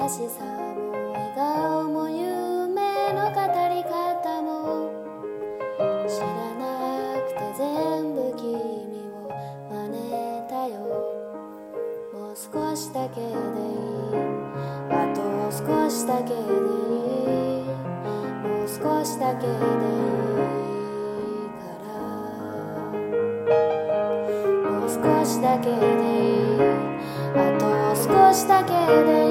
しさも笑顔も夢の語り方も知らなくて全部君を真似たよ。もう少しだけでいい、あと少しだけでいい、もう少しだけでいいから、もう少しだけでいい、あと少しだけでいい。